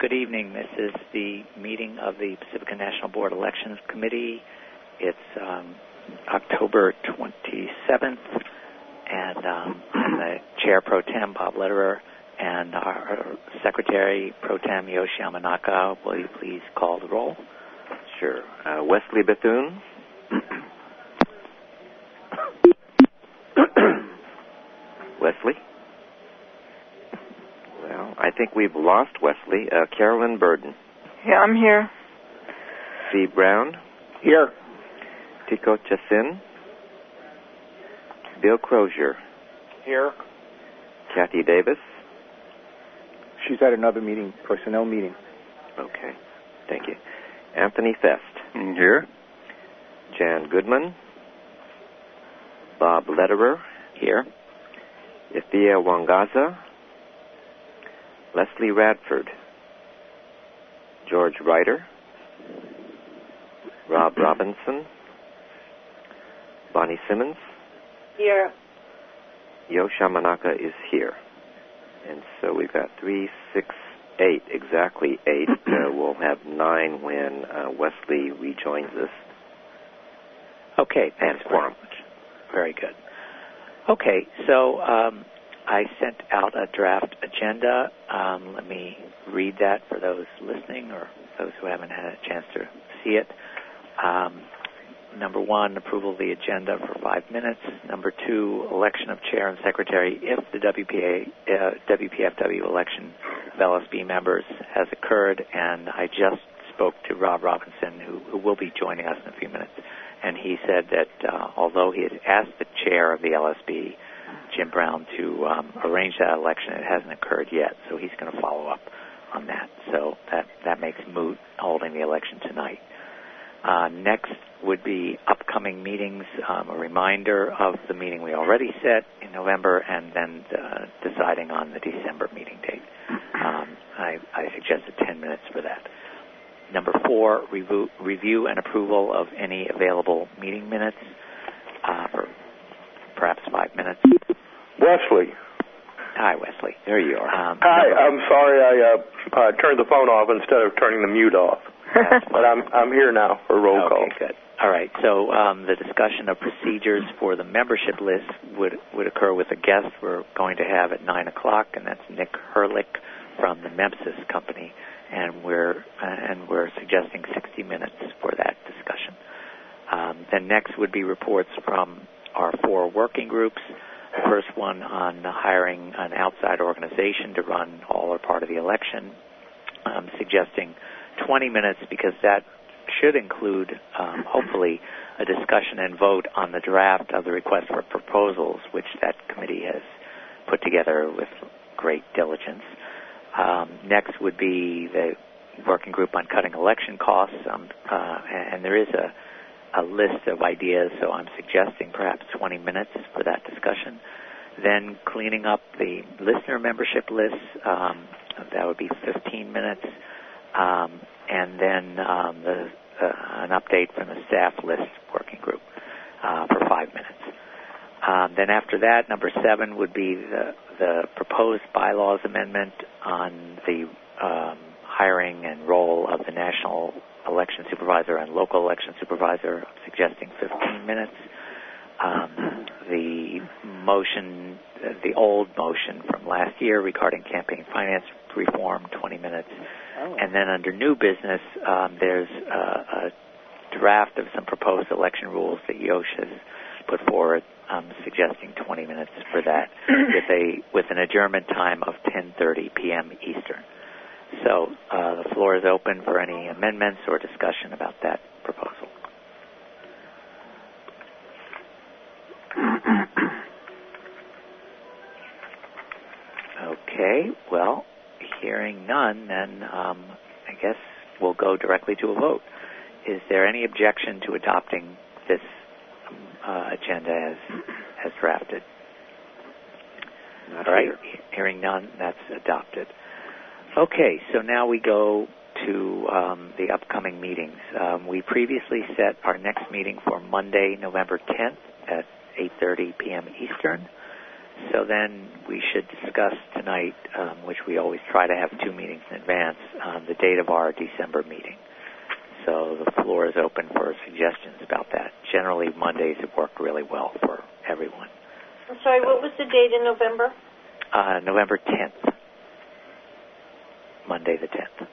Good evening. This is the meeting of the Pacifica National Board Elections Committee. It's October 27th, and I'm the Chair Pro Tem, Bob Lederer, and our Secretary Pro Tem, Yoshi Yamanaka. Will you please call the roll? Sure. Wesley Bethune. Wesley? Well, I think we've lost Wesley. Carolyn Burden. Yeah, I'm here. Steve Brown. Here. Tico Chassin. Bill Crozier. Here. Kathy Davis. She's at another meeting, personnel meeting. Okay. Thank you. Anthony Fest. Here. Jan Goodman. Bob Lederer. Here. Ithia Wangaza. Leslie Radford. George Ryder. Rob Robinson. Bonnie Simmons. Here. Yo Shamanaka is here. And so we've got 3, 6, 8, exactly 8. We'll have 9 when Wesley rejoins us. Okay, thanks very much. Very good. Okay, so I sent out a draft agenda. Let me read that for those listening or those who haven't had a chance to see it. Number 1, approval of the agenda for 5 minutes. Number 2, election of chair and secretary if the WPFW election of LSB members has occurred. And I just spoke to Rob Robinson, who will be joining us in a few minutes. And he said that although he had asked the chair of the LSB, Jim Brown, to arrange that election, it hasn't occurred yet. So he's going to follow up on that. So that makes moot holding the election tonight. Next would be upcoming meetings, a reminder of the meeting we already set in November, and then deciding on the December meeting date. I suggested 10 minutes for that. Number 4, review and approval of any available meeting minutes for perhaps 5 minutes. Wesley. Hi, Wesley. There you are. Hi, I'm sorry I turned the phone off instead of turning the mute off. But I'm here now for roll call. Okay, good. All right. So the discussion of procedures for the membership list would occur with a guest we're going to have at 9 o'clock, and that's Nick Herlick from the Mempsis Company, and we're suggesting 60 minutes for that discussion. Then next would be reports from our 4 working groups. The first one on hiring an outside organization to run all or part of the election. I'm suggesting 20 minutes because that should include, hopefully, a discussion and vote on the draft of the request for proposals, which that committee has put together with great diligence. Next would be the working group on cutting election costs, and there is a list of ideas, so I'm suggesting perhaps 20 minutes for that discussion. Then cleaning up the listener membership list, that would be 15 minutes. And then an update from the staff list working group for 5 minutes. Then after that, number 7 would be the proposed bylaws amendment on the hiring and role of the national election supervisor and local election supervisor, suggesting 15 minutes. The motion, the old motion from last year regarding campaign finance reform, 20 minutes. Oh. And then under new business, there's a draft of some proposed election rules that Yosh has put forward, suggesting 20 minutes for that, with an adjournment time of 10:30 p.m. Eastern. So the floor is open for any amendments or discussion about that proposal. Okay, well, hearing none, then I guess we'll go directly to a vote. Is there any objection to adopting this agenda as drafted? Not All right, here. Hearing none, that's adopted. Okay, so now we go to the upcoming meetings. We previously set our next meeting for Monday, November 10th at 8:30 p.m. Eastern. So then we should discuss tonight, which we always try to have 2 meetings in advance, the date of our December meeting. So the floor is open for suggestions about that. Generally, Mondays have worked really well for everyone. I'm sorry, what was the date in November? November 10th. Monday the 10th.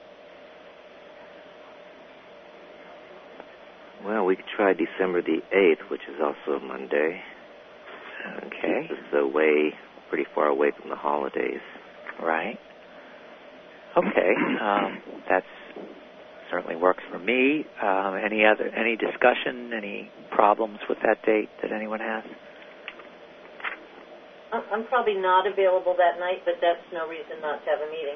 Well, we could try December the 8th, which is also a Monday. Okay. This is pretty far away from the holidays. Right. Okay. That's certainly works for me. Any discussion, any problems with that date that anyone has? I'm probably not available that night, but that's no reason not to have a meeting.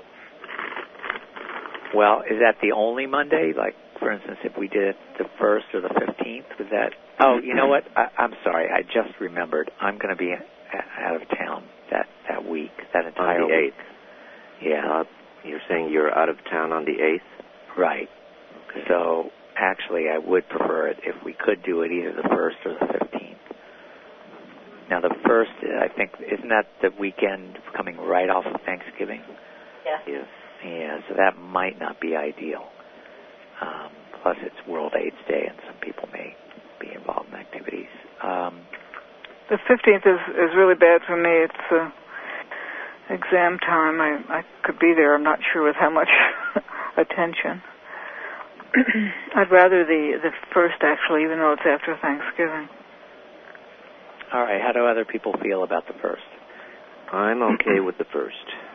Well, is that the only Monday? Like, for instance, if we did it the 1st or the 15th, was that... Oh, you know what? I'm sorry. I just remembered. I'm going to be out of town that week, that entire on the week. 8th. Yeah. You're saying you're out of town on the 8th? Right. Okay. So, actually, I would prefer it if we could do it either the 1st or the 15th. Now, the 1st, I think, isn't that the weekend coming right off of Thanksgiving? Yeah. Yes. Yeah, so that might not be ideal. Plus, it's World AIDS Day, and some people may be involved in activities. The 15th is really bad for me. It's exam time. I could be there. I'm not sure with how much attention. I'd rather the 1st, actually, even though it's after Thanksgiving. All right. How do other people feel about the 1st? I'm okay with the 1st.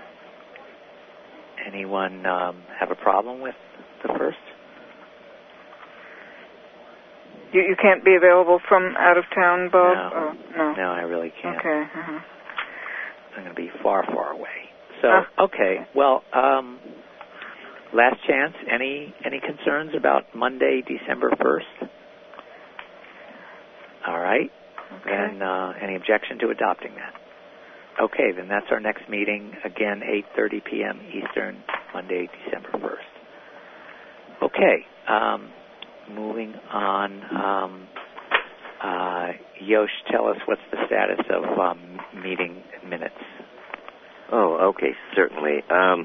Anyone have a problem with the 1st? You can't be available from out of town, Bob? No. No, I really can't. Okay. Uh-huh. I'm going to be far, far away. So, okay. Well, last chance. Any concerns about Monday, December 1st? All right. Okay. And any objection to adopting that? Okay, then that's our next meeting. Again, 8:30 p.m. Eastern, Monday, December 1st. Okay. Moving on. Yosh, tell us what's the status of meeting minutes. Oh, okay, certainly.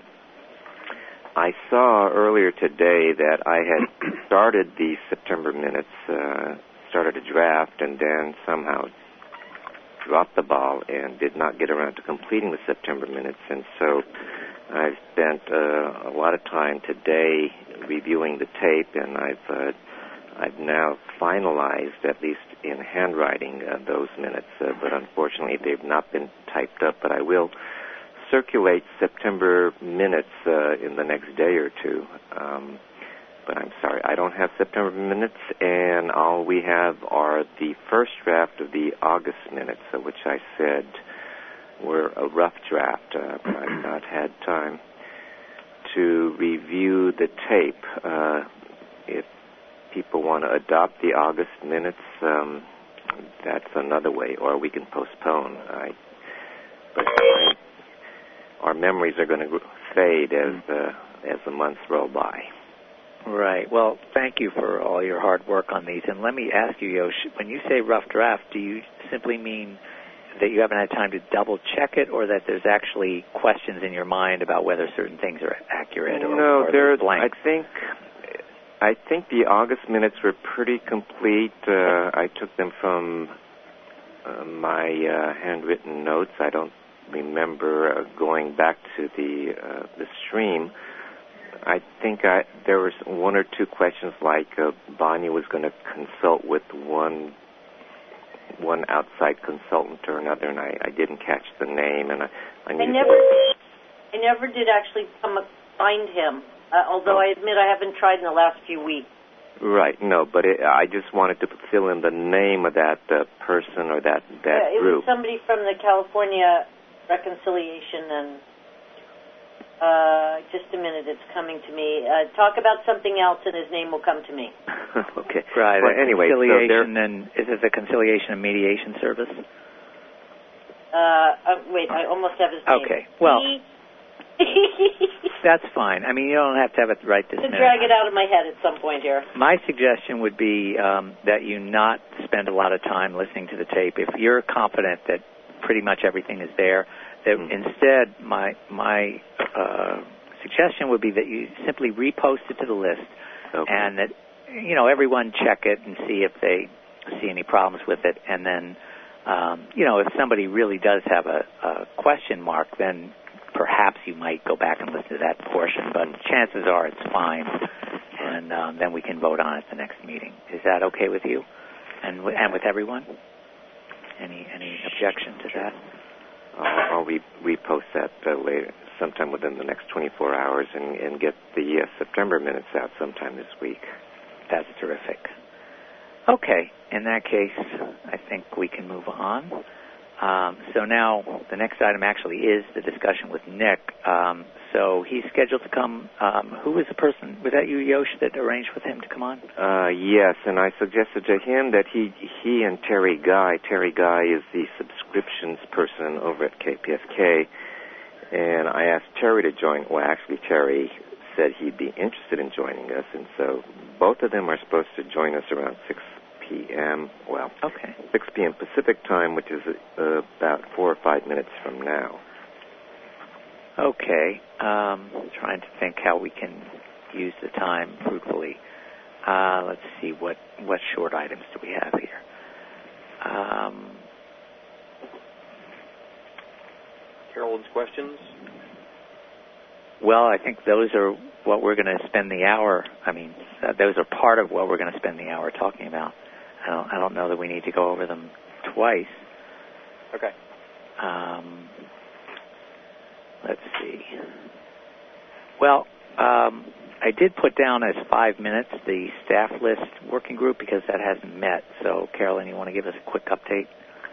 I saw earlier today that I had started the September minutes, started a draft, and then somehow dropped the ball and did not get around to completing the September minutes. And so I've spent a lot of time today reviewing the tape, and I've now finalized, at least in handwriting, those minutes. But unfortunately, they've not been typed up. But I will circulate September minutes in the next day or two. But I'm sorry, I don't have September minutes, and all we have are the first draft of the August minutes, which I said were a rough draft, but I've not had time to review the tape. If people want to adopt the August minutes, that's another way, or we can postpone. Our memories are going to fade as the months roll by. Right. Well, thank you for all your hard work on these. And let me ask you, Yosh, when you say rough draft, do you simply mean that you haven't had time to double-check it, or that there's actually questions in your mind about whether certain things are accurate or there's blanks? I think the August minutes were pretty complete. I took them from my handwritten notes. I don't remember going back to the stream. I think there was one or two questions, like Bonnie was going to consult with one outside consultant or another, and I didn't catch the name. And I never did actually find him, although I admit I haven't tried in the last few weeks. Right, no, but I just wanted to fill in the name of that person or that group. It was somebody from the California Reconciliation and... just a minute, it's coming to me. Talk about something else and his name will come to me. Okay. Right. Well, anyway, conciliation and is it the Conciliation and Mediation Service? Wait, I almost have his name. Okay. Well, that's fine. I mean, you don't have to have it right this minute. To drag it out of my head at some point here. My suggestion would be that you not spend a lot of time listening to the tape. If you're confident that pretty much everything is there, that instead my suggestion would be that you simply repost it to the list, Okay. and that everyone check it and see if they see any problems with it, and then if somebody really does have a question mark, then perhaps you might go back and listen to that portion, but chances are it's fine, and then we can vote on it at the next meeting. Is that okay with you and with everyone? Any objection to that? I'll repost that later, sometime within the next 24 hours, and get the September minutes out sometime this week. That's terrific. Okay, in that case, I think we can move on. So now the next item actually is the discussion with Nick. So he's scheduled to come. Who was the person? Was that you, Yosh, that arranged with him to come on? Yes, and I suggested to him that he and Terry Guy is the subscriptions person over at KPFK, and I asked Terry to join. Well, actually, Terry said he'd be interested in joining us, and so both of them are supposed to join us around 6 p.m. Well, okay. 6 p.m. Pacific time, which is about 4 or 5 minutes from now. Okay. Trying to think how we can use the time fruitfully. Let's see, what short items do we have here? Carolyn's questions? Well, I think those are what we're going to spend the hour. Those are part of what we're going to spend the hour talking about. I don't know that we need to go over them twice. Okay. Let's see. Well, I did put down as 5 minutes the staff list working group because that hasn't met. So, Carolyn, you want to give us a quick update?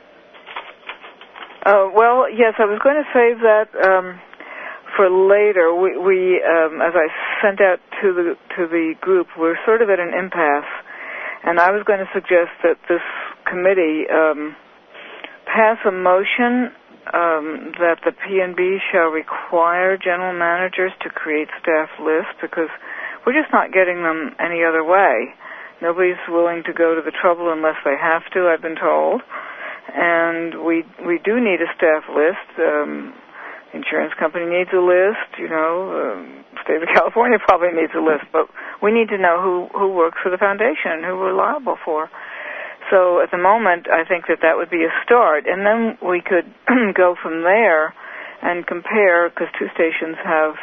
Well, yes, I was going to save that for later. We as I sent out to the group, we're sort of at an impasse, and I was going to suggest that this committee pass a motion that the P&B shall require general managers to create staff lists, because we're just not getting them any other way. Nobody's willing to go to the trouble unless they have to, I've been told. And we do need a staff list. Insurance company needs a list, state of California probably needs a list, but we need to know who works for the foundation, who we're liable for. So at the moment, I think that would be a start, and then we could go from there and compare, because two stations have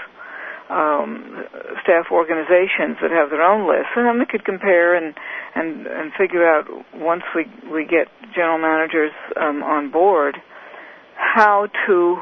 staff organizations that have their own lists, and then we could compare and figure out, once we get general managers on board, how to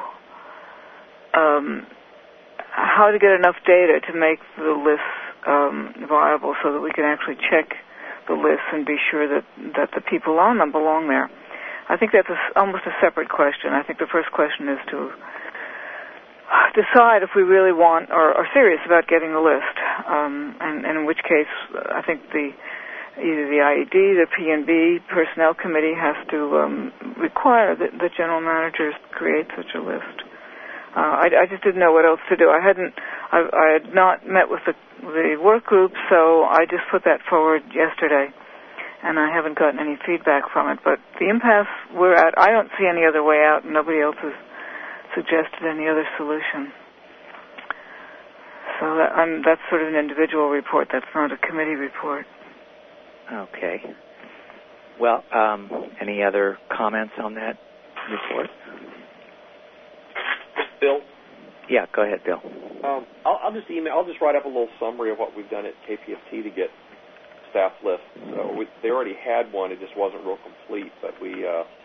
get enough data to make the lists viable, so that we can actually check the lists and be sure that the people on them belong there. I think that's almost a separate question. I think the first question is to decide if we really want or are serious about getting a list, and in which case I think either the IED, the P&B Personnel Committee has to require that the general managers create such a list. I just didn't know what else to do. I had not met with the work group, so I just put that forward yesterday, and I haven't gotten any feedback from it. But the impasse we're at, I don't see any other way out, and nobody else has suggested any other solution. So that's sort of an individual report. That's not a committee report. Okay. Well, any other comments on that report? Bill? Yeah, go ahead, Bill. I'll just write up a little summary of what we've done at KPFT to get staff lists. They already had one; it just wasn't real complete. But we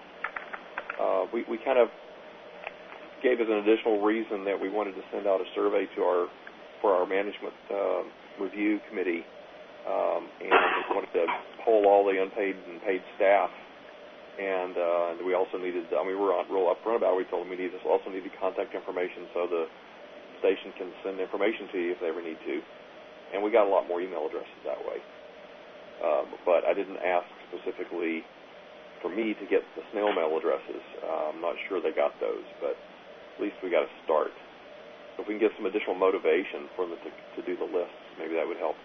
kind of gave as an additional reason that we wanted to send out a survey for our management review committee, and we wanted to poll all the unpaid and paid staff. And we also needed, we were real upfront about it. We told them we also needed contact information so the station can send information to you if they ever need to. And we got a lot more email addresses that way. But I didn't ask specifically for me to get the snail mail addresses. I'm not sure they got those, but at least we got a start. So if we can get some additional motivation for them to do the lists, maybe that would help.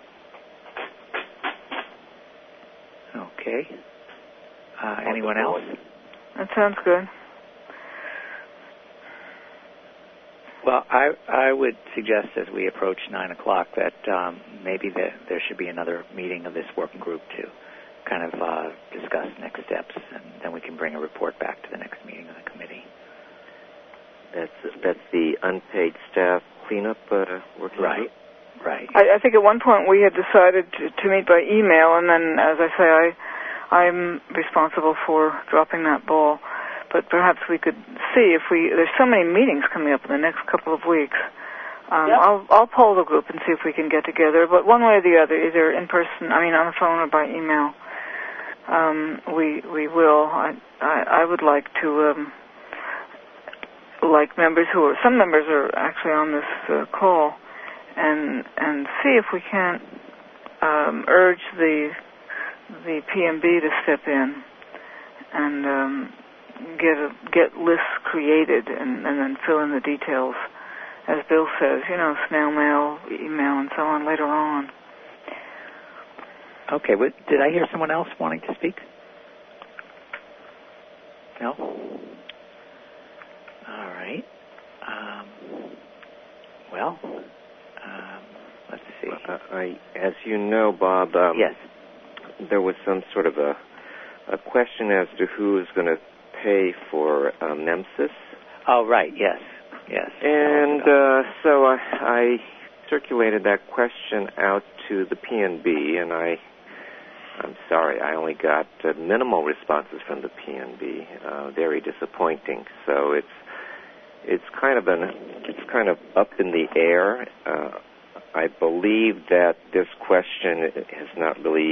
Okay. Anyone else? That sounds good. Well, I would suggest as we approach 9 o'clock that maybe there should be another meeting of this working group to kind of discuss next steps, and then we can bring a report back to the next meeting of the committee. That's the unpaid staff cleanup working group? Right. I think at one point we had decided to meet by email, and then, as I say, I'm responsible for dropping that ball. But perhaps we could see if there's so many meetings coming up in the next couple of weeks. Yep. I'll poll the group and see if we can get together. But one way or the other, either in person, on the phone or by email, we will. I would like to, some members are actually on this call, and see if we can't urge the PMB to step in and get lists created and then fill in the details, as Bill says, snail mail, email, and so on later on. Okay. Did I hear someone else wanting to speak? No? All right. Let's see. As you know, Bob, yes, there was some sort of a question as to who is going to pay for MEMSIS. Oh, right, yes. And so I circulated that question out to the PNB, and I'm sorry, I only got minimal responses from the PNB. Very disappointing. So it's kind of up in the air. I believe that this question has not really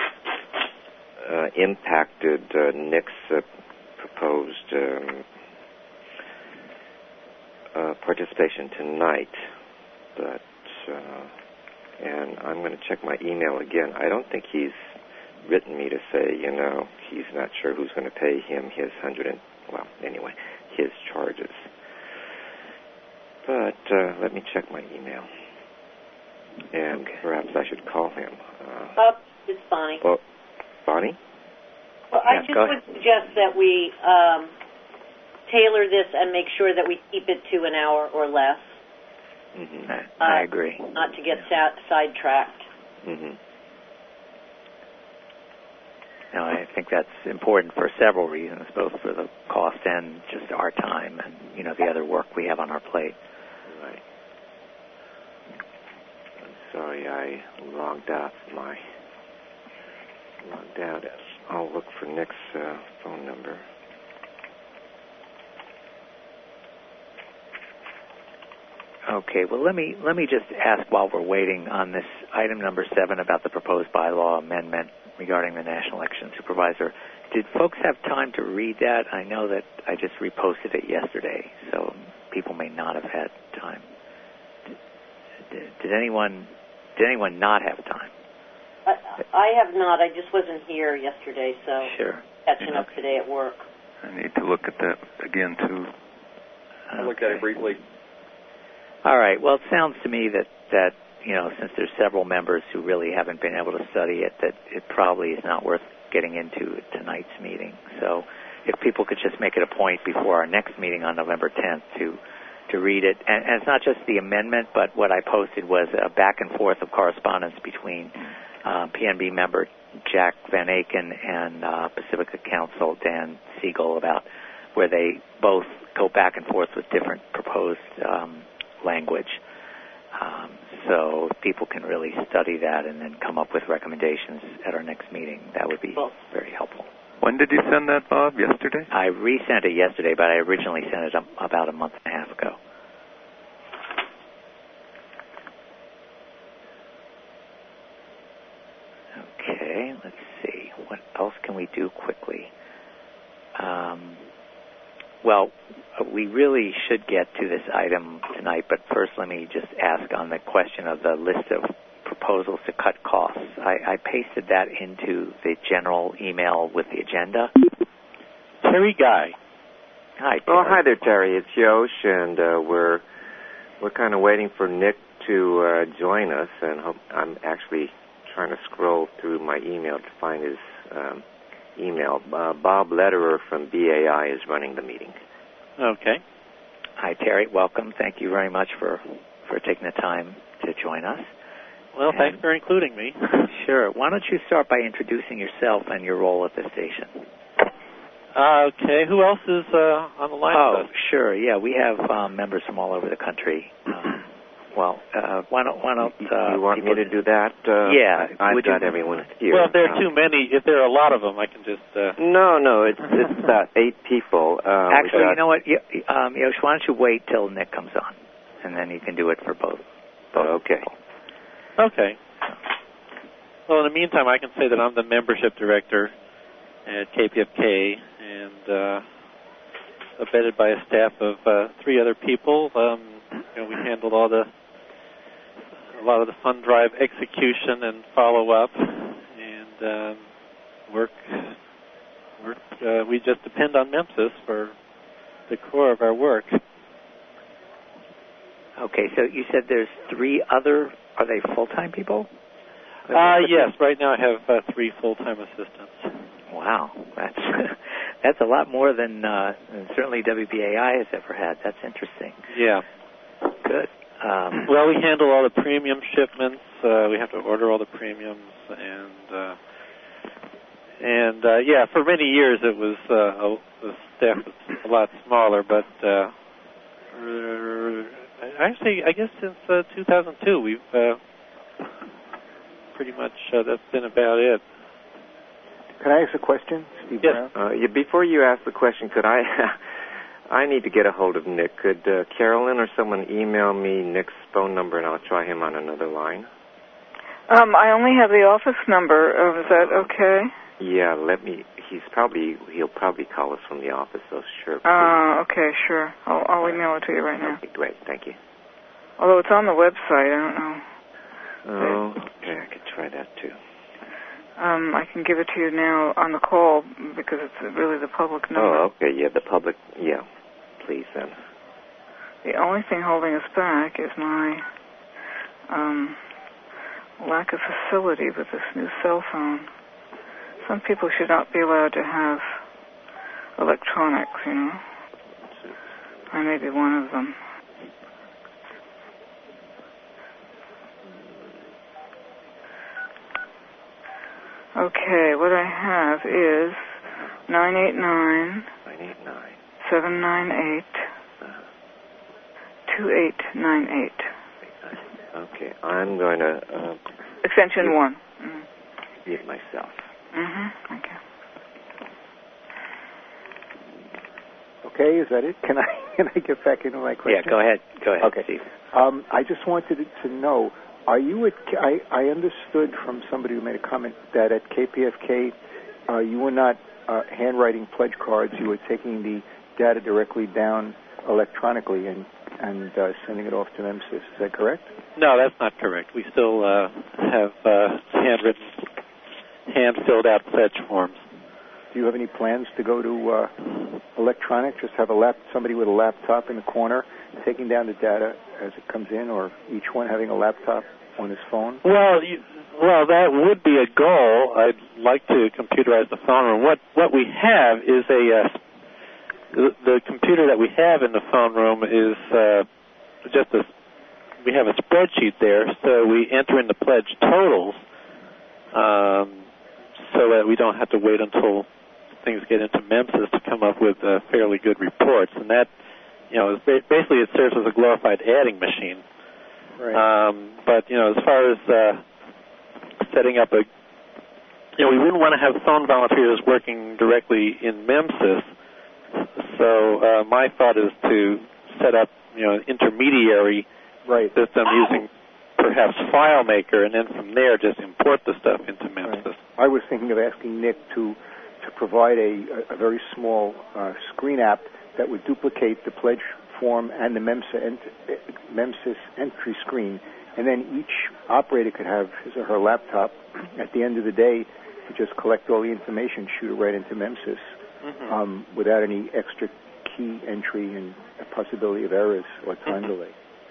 impacted Nick's proposed participation tonight, but and I'm going to check my email again. I don't think he's written me to say, he's not sure who's going to pay him his his charges. But let me check my email, and perhaps I should call him. It's Bonnie. Well, Bonnie? Well, I just would suggest that we tailor this and make sure that we keep it to an hour or less. Mm-hmm. I agree. Not to get sidetracked. Mm-hmm. No, I think that's important for several reasons, both for the cost and just our time and, the other work we have on our plate. Right. I'm sorry, I logged out. I'll look for Nick's phone number. Okay, well, let me just ask while we're waiting on this item number 7 about the proposed bylaw amendment regarding the National Election Supervisor. Did folks have time to read that? I know that I just reposted it yesterday, so people may not have had time. Did anyone not have time? I have not. I just wasn't here yesterday, so sure. Catching up today at work. I need to look at that again, too. I looked at it briefly. All right. Well, it sounds to me that since there's several members who really haven't been able to study it, that it probably is not worth getting into tonight's meeting. So if people could just make it a point before our next meeting on November 10th to read it. And it's not just the amendment, but what I posted was a back and forth of correspondence between PNB member Jack Van Aken and Pacifica Council Dan Siegel about where they both go back and forth with different proposed language. So people can really study that and then come up with recommendations at our next meeting. That would be very helpful. When did you send that, Bob? Yesterday? I resent it yesterday, but I originally sent it about a month and a half ago. Okay, let's see. What else can we do quickly? Well, we really should get to this item tonight, but first let me just ask on the question of the list of proposals to cut costs. I pasted that into the general email with the agenda. Terry Guy. Hi, Terry. Oh, hi there, Terry. It's Yosh, and we're kind of waiting for Nick to join us, and I'm actually trying to scroll through my email to find his email. Bob Lederer from BAI is running the meeting. Okay. Hi, Terry. Welcome. Thank you very much for taking the time to join us. Well, thanks for including me. Sure. Why don't you start by introducing yourself and your role at the station? Okay. Who else is on the line with us? Sure. Yeah, we have members from all over the country. Why don't you want me to do that? Yeah. I've got everyone here. Well, if there are too many, if there are a lot of them, I can just... No, it's 8 people. Actually, you know what, Yosh, why don't you wait till Nick comes on, and then you can do it for both. Okay. Okay. Well, in the meantime, I can say that I'm the membership director at KPFK, and abetted by a staff of 3 other people. We handled a lot of the fund drive execution and follow-up, and we just depend on MEMSIS for the core of our work. Okay, so you said there's 3 other, are they full-time people? Yes, right now I have 3 full-time assistants. Wow, that's a lot more than certainly WBAI has ever had. That's interesting. Yeah. Good. Well, we handle all the premium shipments. We have to order all the premiums, and for many years it was the staff was a lot smaller, but actually, I guess since 2002, we've pretty much that's been about it. Can I ask a question, Steve Yes. Brown? Before you ask the question, could I... I need to get a hold of Nick. Could Carolyn or someone email me Nick's phone number, and I'll try him on another line? I only have the office number. Is that okay? Yeah, he'll probably call us from the office, so sure. Okay, sure. I'll email it to you right now. Okay, great, thank you. Although it's on the website, I don't know. Oh, okay, I could try that too. I can give it to you now on the call because it's really the public number. Oh, okay, yeah, the public, yeah. Please, then. The only thing holding us back is my lack of facility with this new cell phone. Some people should not be allowed to have electronics, you know. I may be one of them. Okay, what I have is 989 798 2898. Okay, I'm going to... Extension 1. Mute myself. Okay. Okay, is that it? Can I get back into my question? Yeah, go ahead. Okay. Steve. I just wanted to know, are you at... I understood from somebody who made a comment that at KPFK you were not handwriting pledge cards, you were taking the data directly down electronically and sending it off to MEMSIS. Is that correct? No, that's not correct. We still have handwritten, hand-filled out pledge forms. Do you have any plans to go to electronic? Just have somebody with a laptop in the corner taking down the data as it comes in, or each one having a laptop on his phone? Well, that would be a goal. I'd like to computerize the phone room. What we have is the computer that we have in the phone room is we have a spreadsheet there, so we enter in the pledge totals so that we don't have to wait until things get into MEMSIS to come up with fairly good reports. And that, basically it serves as a glorified adding machine. Right. But, as far as setting up we wouldn't want to have phone volunteers working directly in MEMSIS. So my thought is to set up, an intermediary system using perhaps FileMaker, and then from there just import the stuff into MEMSIS. Right. I was thinking of asking Nick to provide a very small screen app that would duplicate the pledge form and the MEMSIS entry screen, and then each operator could have his or her laptop at the end of the day to just collect all the information, shoot it right into MEMSIS. Without any extra key entry and a possibility of errors or time delay.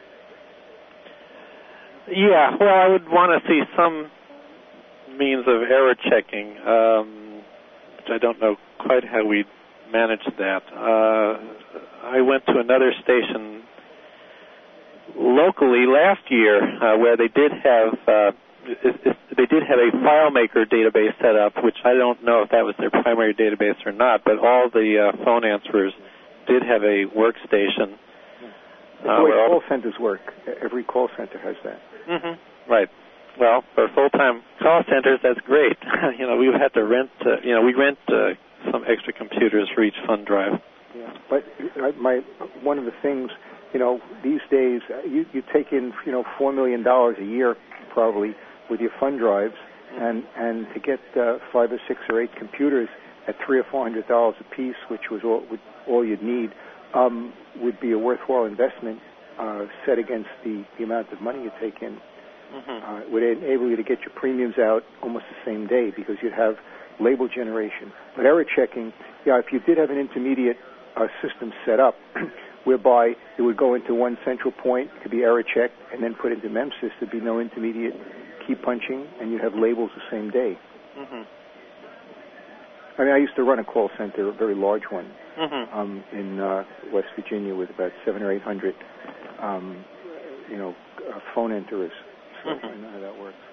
Yeah, well, I would want to see some means of error checking, which I don't know quite how we'd manage that. I went to another station locally last year where they did have a FileMaker database set up, which I don't know if that was their primary database or not, but all the phone answerers did have a workstation. The way call centers work. Every call center has that. Mm-hmm. Right. Well, for full-time call centers, that's great. We would have to rent. We rent some extra computers for each fund drive. Yeah, but one of the things, these days you take in $4 million a year probably with your fund drives, and to get 5 or 6 or 8 computers at $300 or $400 a piece, which was all you'd need, would be a worthwhile investment set against the amount of money you take in. Mm-hmm. It would enable you to get your premiums out almost the same day because you'd have label generation. But error checking, if you did have an intermediate system set up whereby it would go into one central point to be error checked and then put into MEMSIS, there'd be no intermediate key punching, and you'd have labels the same day. Mm-hmm. I used to run a call center, a very large one, mm-hmm. In West Virginia with about 700 or 800, phone enterers. So mm-hmm. I know how that works.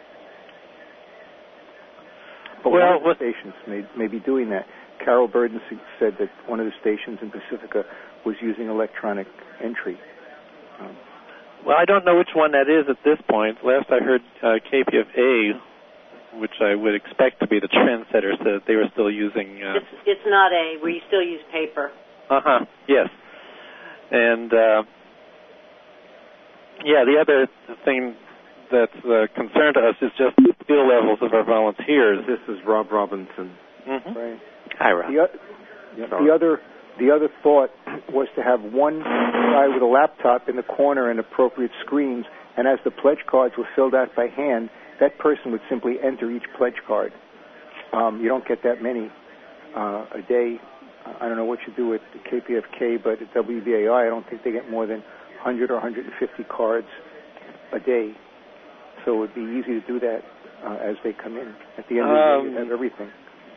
But one of the stations may be doing that. Carol Burden said that one of the stations in Pacifica was using electronic entry. Well, I don't know which one that is at this point. Last I heard, KPFA, which I would expect to be the trendsetter, said they were still using... It's not A. We still use paper. Uh-huh, yes. And, the other thing that's a concern to us is just the skill levels of our volunteers. This is Rob Robinson. Mm-hmm. Right. Hi, Rob. The other thought was to have one guy with a laptop in the corner and appropriate screens, and as the pledge cards were filled out by hand, that person would simply enter each pledge card. You don't get that many a day. I don't know what you do at the KPFK, but at WBAI, I don't think they get more than 100 or 150 cards a day. So it would be easy to do that as they come in. At the end of the day, you have everything.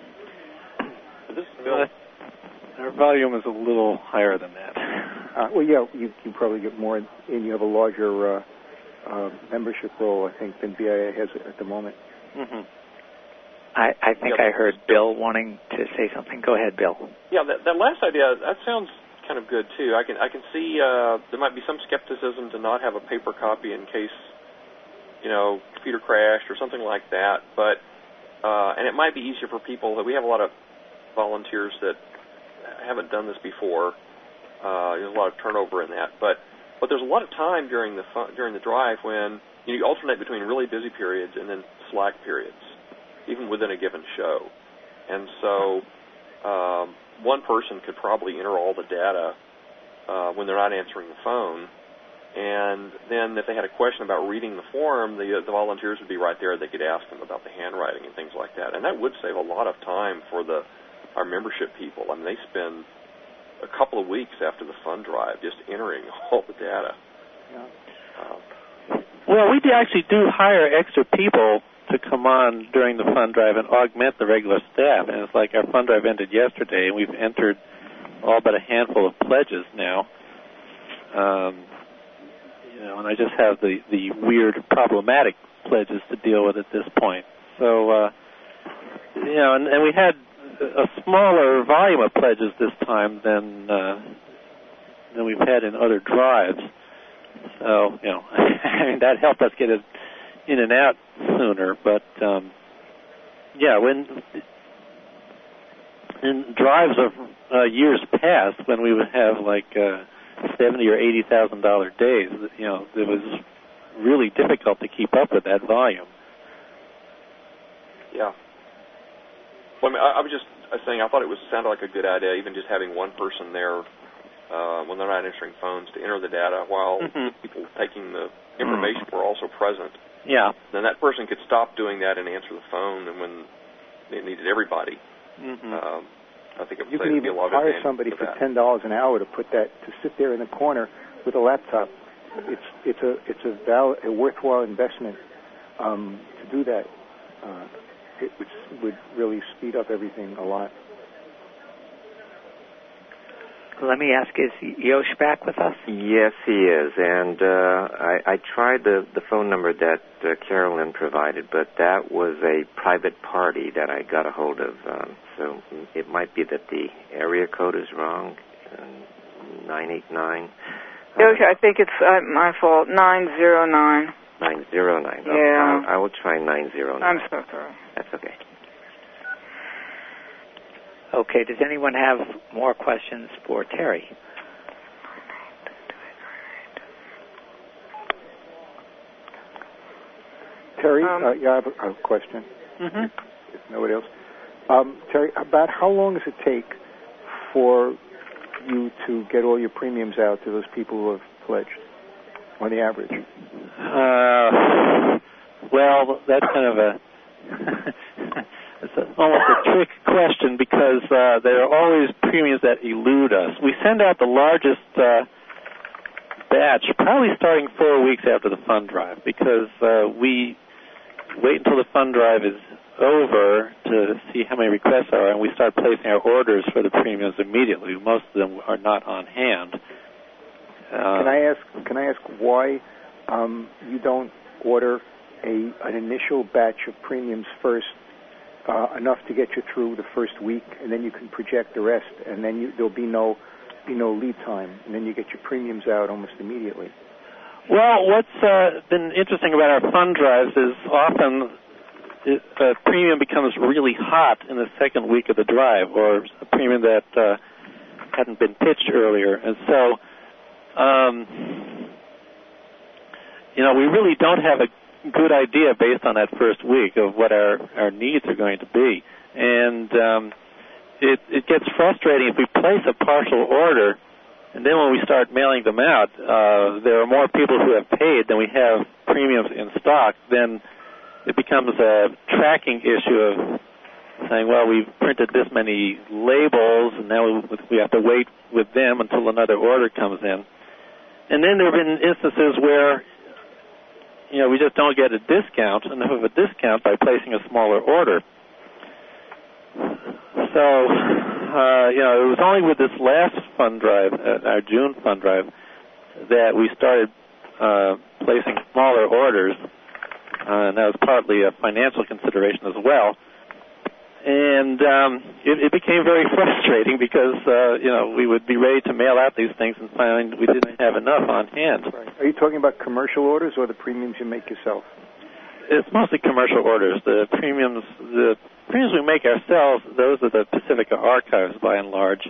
Our volume is a little higher than that. You probably get more in. You have a larger membership role, I think, than BIA has at the moment. Mm-hmm. I think I heard Bill wanting to say something. Go ahead, Bill. Yeah, that last idea, that sounds kind of good, too. I can see there might be some skepticism to not have a paper copy in case, computer crashed or something like that. But and it might be easier for people. We have a lot of volunteers that haven't done this before. There's a lot of turnover in that. But there's a lot of time during the drive when you alternate between really busy periods and then slack periods, even within a given show. And so one person could probably enter all the data when they're not answering the phone. And then if they had a question about reading the form, the volunteers would be right there. They could ask them about the handwriting and things like that. And that would save a lot of time for our membership people. I mean, they spend a couple of weeks after the fund drive just entering all the data. Yeah. Well, we actually do hire extra people to come on during the fund drive and augment the regular staff. And it's like our fund drive ended yesterday, and we've entered all but a handful of pledges now. And I just have the weird, problematic pledges to deal with at this point. So, and we had a smaller volume of pledges this time than we've had in other drives. So, that helped us get it in and out sooner. But, when in drives of years past, when we would have $70,000 or $80,000 days, it was really difficult to keep up with that volume. Yeah. Well, I was just saying, I thought it sounded like a good idea, even just having one person there when they're not answering phones to enter the data while people taking the information were also present. Yeah. Then that person could stop doing that and answer the phone, and when they needed everybody, I think it would you can even hire somebody for $10 an hour to sit there in the corner with a laptop. It's a worthwhile investment to do that. It would really speed up everything a lot. Let me ask, is Yosh back with us? Yes, he is. And I tried the phone number that Carolyn provided, but that was a private party that I got a hold of. So it might be that the area code is wrong, 989. Yosh, I think it's my fault, 909. 909. Yeah. I will try 909. I'm so sorry. That's okay. Okay, does anyone have more questions for Terry? Terry, yeah, I have a question. Mm-hmm. If nobody else. Terry, about how long does it take for you to get all your premiums out to those people who have pledged, on the average? Well, that's kind of a it's almost a trick question because there are always premiums that elude us. We send out the largest batch probably starting 4 weeks after the fund drive because we wait until the fund drive is over to see how many requests are, and we start placing our orders for the premiums immediately. Most of them are not on hand. Can I ask why you don't order an initial batch of premiums first, enough to get you through the first week, and then you can project the rest, and then there'll be no lead time, and then you get your premiums out almost immediately? Well, what's been interesting about our fund drives is often a premium becomes really hot in the second week of the drive, or a premium that hadn't been pitched earlier, and so we really don't have a good idea based on that first week of what our needs are going to be. And it gets frustrating if we place a partial order, and then when we start mailing them out, there are more people who have paid than we have premiums in stock. Then it becomes a tracking issue of saying, well, we've printed this many labels, and now we have to wait with them until another order comes in. And then there have been instances where we just don't get a discount, enough of a discount by placing a smaller order. So, it was only with this last fund drive, our June fund drive, that we started placing smaller orders, and that was partly a financial consideration as well. And it became very frustrating because, we would be ready to mail out these things and find we didn't have enough on hand. Right. Are you talking about commercial orders or the premiums you make yourself? It's mostly commercial orders. The premiums we make ourselves, those are the Pacifica archives by and large.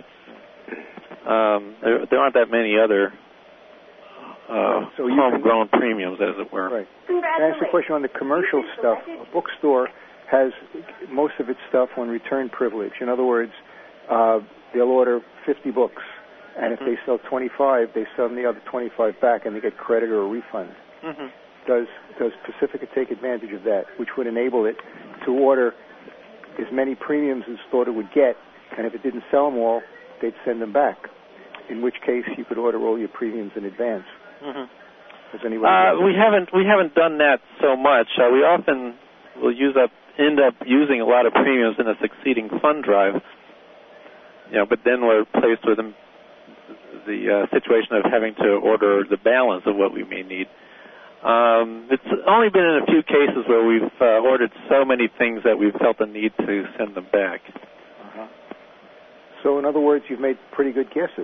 There aren't that many other homegrown premiums, as it were. Right. Can I ask a question on the commercial stuff? A bookstore has most of its stuff on return privilege. In other words, they'll order 50 books, and if they sell 25, they sell the other 25 back, and they get credit or a refund. Mm-hmm. Does Pacifica take advantage of that, which would enable it to order as many premiums as thought it would get, and if it didn't sell them all, they'd send them back, in which case you could order all your premiums in advance? Mm-hmm. Has anyone we haven't done that so much. We often will end up using a lot of premiums in a succeeding fund drive, but then we're placed with the situation of having to order the balance of what we may need. It's only been in a few cases where we've ordered so many things that we've felt the need to send them back. Uh-huh. So, in other words, you've made pretty good guesses.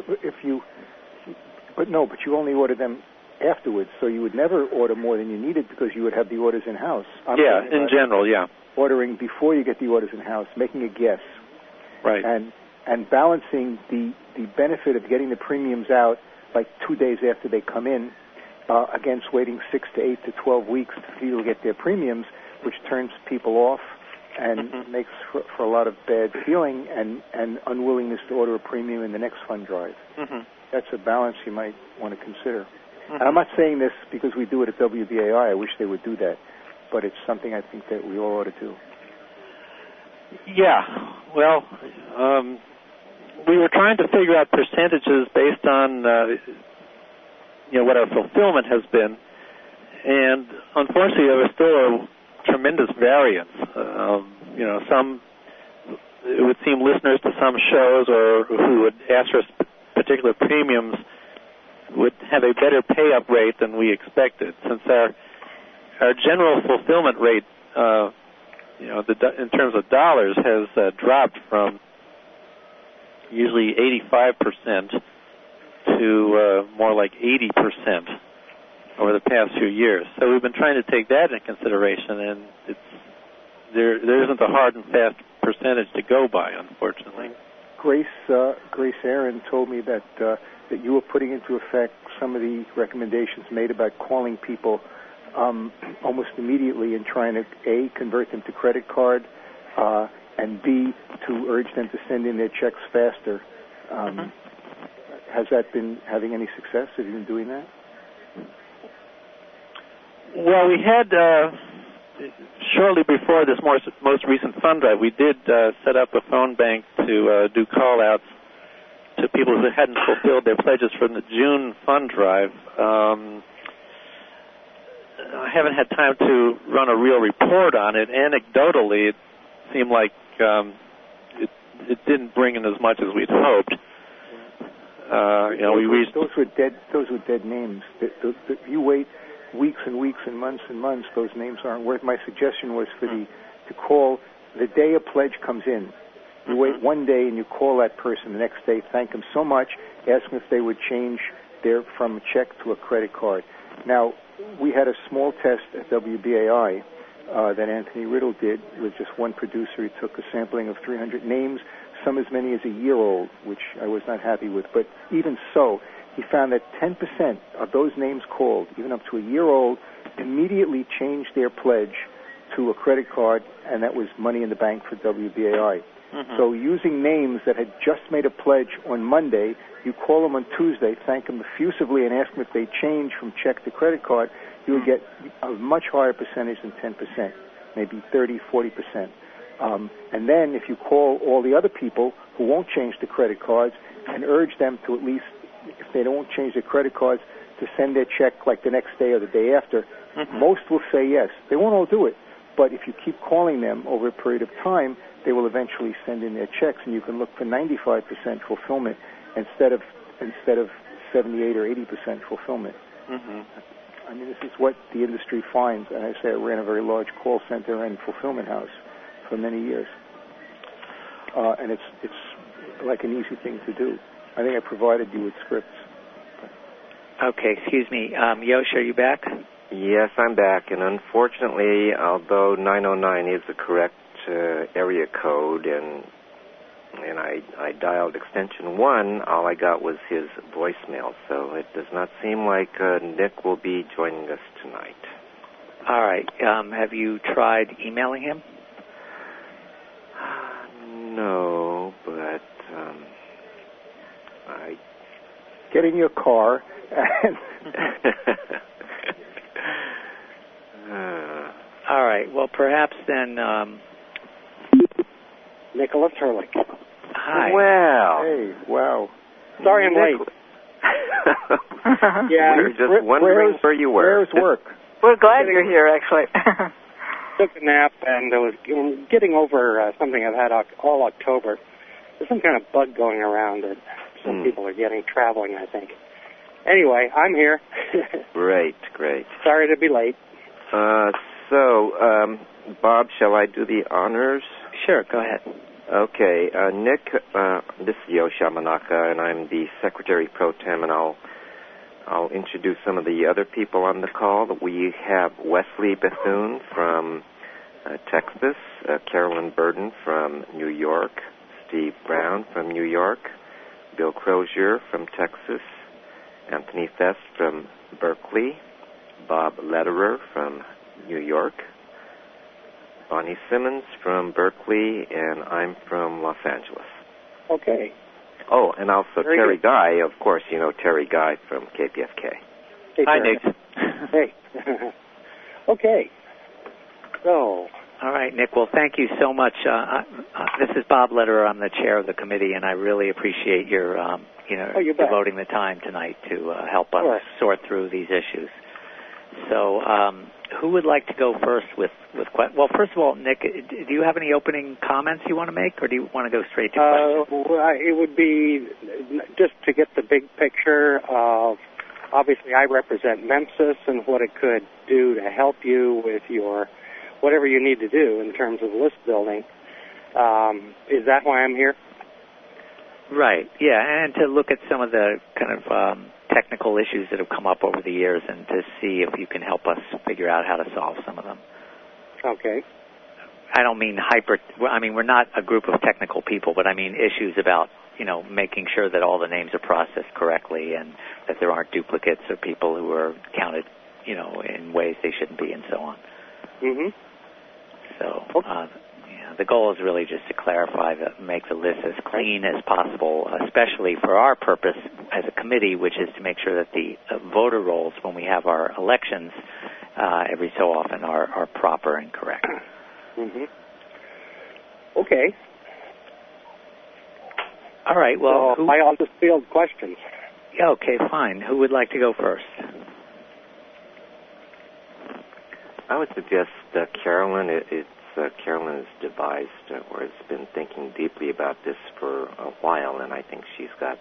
But you only order them afterwards, so you would never order more than you needed because you would have the orders in-house. In general, yeah. Ordering before you get the orders in-house, making a guess. Right. And balancing the benefit of getting the premiums out like 2 days after they come in against waiting 6 to 8 to 12 weeks for people to get their premiums, which turns people off and makes for a lot of bad feeling and unwillingness to order a premium in the next fund drive. Mm-hmm. That's a balance you might want to consider. And I'm not saying this because we do it at WBAI. I wish they would do that. But it's something I think that we all ought to do. Yeah. Well, we were trying to figure out percentages based on, what our fulfillment has been. And unfortunately, there was still a tremendous variance. It would seem listeners to some shows or who would ask for particular premiums would have a better pay-up rate than we expected, since our general fulfillment rate, in terms of dollars, has dropped from usually 85% to more like 80% over the past few years. So we've been trying to take that into consideration, and there isn't a hard and fast percentage to go by, unfortunately. Grace Aaron told me that you were putting into effect some of the recommendations made about calling people almost immediately and trying to, A, convert them to credit card, and B, to urge them to send in their checks faster. Has that been having any success? Have you been doing that? Well, we had, shortly before this most recent fund drive, we did set up a phone bank to do call-outs to people who hadn't fulfilled their pledges from the June fund drive. I haven't had time to run a real report on it. Anecdotally, it seemed like it didn't bring in as much as we'd hoped. Those were dead names. If you wait weeks and weeks and months, those names aren't worth. My suggestion was to call the day a pledge comes in. You wait one day and you call that person the next day, thank them so much, ask them if they would change from a check to a credit card. Now, we had a small test at WBAI that Anthony Riddle did with just one producer. He took a sampling of 300 names, some as many as a year old, which I was not happy with. But even so, he found that 10% of those names called, even up to a year old, immediately changed their pledge to a credit card, and that was money in the bank for WBAI. So using names that had just made a pledge on Monday, you call them on Tuesday, thank them effusively, and ask them if they change from check to credit card, you will get a much higher percentage than 10%, maybe 30, 40%. And then if you call all the other people who won't change to credit cards and urge them to, at least, if they don't change their credit cards, to send their check like the next day or the day after, most will say yes. They won't all do it. But if you keep calling them over a period of time, they will eventually send in their checks, and you can look for 95% fulfillment instead of 78 or 80% fulfillment. I mean, this is what the industry finds. And I say I ran a very large call center and fulfillment house for many years, and it's like an easy thing to do. I think I provided you with scripts. Okay, excuse me, Yosh, are you back? Yes, I'm back, and unfortunately, although 909 is the correct area code, and I dialed extension 1, all I got was his voicemail, so it does not seem like Nick will be joining us tonight. All right. Have you tried emailing him? No, but I... Get in your car and... All right. Well, perhaps then... Nicholas Hurlick. Hi. Well. Hey, wow. Sorry I'm late. Yeah. We were just wondering where you were. Where's work? We're glad you're here, actually. Took a nap and I was getting over something I've had all October. There's some kind of bug going around that some people are getting traveling, I think. Anyway, I'm here. Great. Sorry to be late. So, Bob, shall I do the honors? Sure, go ahead. Okay, Nick, this is Yosh Yamanaka, and I'm the Secretary Pro Tem, and I'll introduce some of the other people on the call. We have Wesley Bethune from Texas, Carolyn Burden from New York, Steve Brown from New York, Bill Crozier from Texas, Anthony Fest from Berkeley, Bob Lederer from New York, Bonnie Simmons from Berkeley, and I'm from Los Angeles. Okay. Oh, and also Very Terry good. Guy, of course, you know Terry Guy from KPFK. Hey, Hi, Terry. Nick. Hey. Okay. So. All right, Nick. Well, thank you so much. This is Bob Lederer. I'm the chair of the committee, and I really appreciate your, devoting the time tonight to help us sort through these issues. So who would like to go first with well, first of all, Nick, do you have any opening comments you want to make, or do you want to go straight to questions? Well, it would be just to get the big picture of, obviously I represent MEMSIS and what it could do to help you with your, whatever you need to do in terms of list building. Is that why I'm here? Right, yeah, and to look at some of the kind of technical issues that have come up over the years and to see if you can help us figure out how to solve some of them. Okay. I don't mean we're not a group of technical people, but I mean issues about, making sure that all the names are processed correctly and that there aren't duplicates or people who are counted, in ways they shouldn't be and so on. Mm-hmm. So, the goal is really just to clarify, make the list as clean as possible, especially for our purpose as a committee, which is to make sure that the voter rolls when we have our elections every so often are proper and correct. Mm-hmm. Okay. All right, well... So I'll just field questions. Yeah, okay, fine. Who would like to go first? I would suggest Carolyn. Carolyn has devised or has been thinking deeply about this for a while, and I think she's got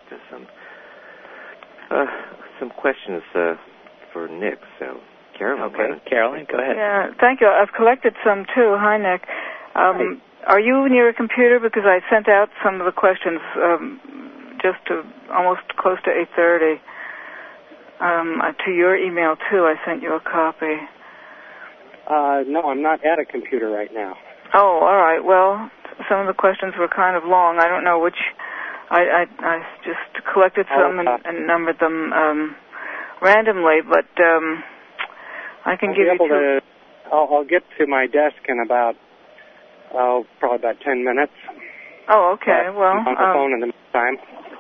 some questions for Nick. So, Carolyn. Okay, Carolyn, go ahead. Yeah, thank you. I've collected some too. Hi, Nick. Are you near a computer? Because I sent out some of the questions just to almost close to 8:30 to your email too. I sent you a copy. No, I'm not at a computer right now. Oh, all right. Well, some of the questions were kind of long. I don't know which. I just collected some and numbered them randomly, but I can give you two. I'll get to my desk in about, probably about 10 minutes. Oh, okay. Well, I'm on the phone in the meantime.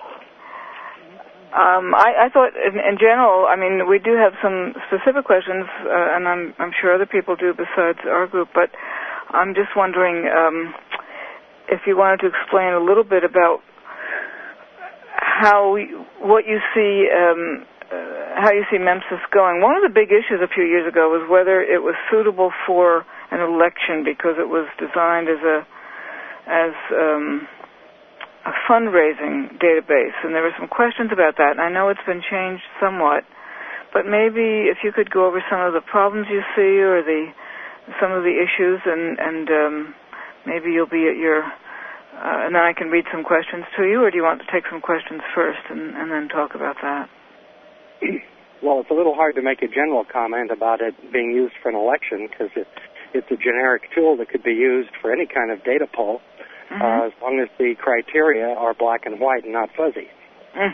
I thought, in general, we do have some specific questions, and I'm sure other people do besides our group, but I'm just wondering if you wanted to explain a little bit about how you see MEMSIS going. One of the big issues a few years ago was whether it was suitable for an election because it was designed as a fundraising database, and there were some questions about that, and I know it's been changed somewhat, but maybe if you could go over some of the problems you see or some of the issues, and maybe you'll be at your, and then I can read some questions to you, or do you want to take some questions first and then talk about that? Well, it's a little hard to make a general comment about it being used for an election because it's a generic tool that could be used for any kind of data poll. Mm-hmm. As long as the criteria are black and white and not fuzzy. Mm.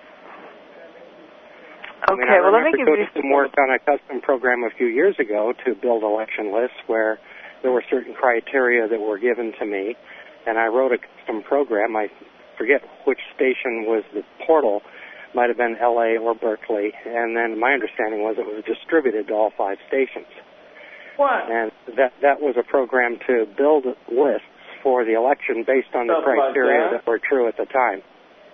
Okay, I well, let me give you some work on a custom program a few years ago to build election lists where there were certain criteria that were given to me, and I wrote a custom program. I forget which station was the portal. Might have been L.A. or Berkeley, and then my understanding was it was distributed to all 5 stations. What? And that was a program to build lists for the election based on the criteria that were true at the time.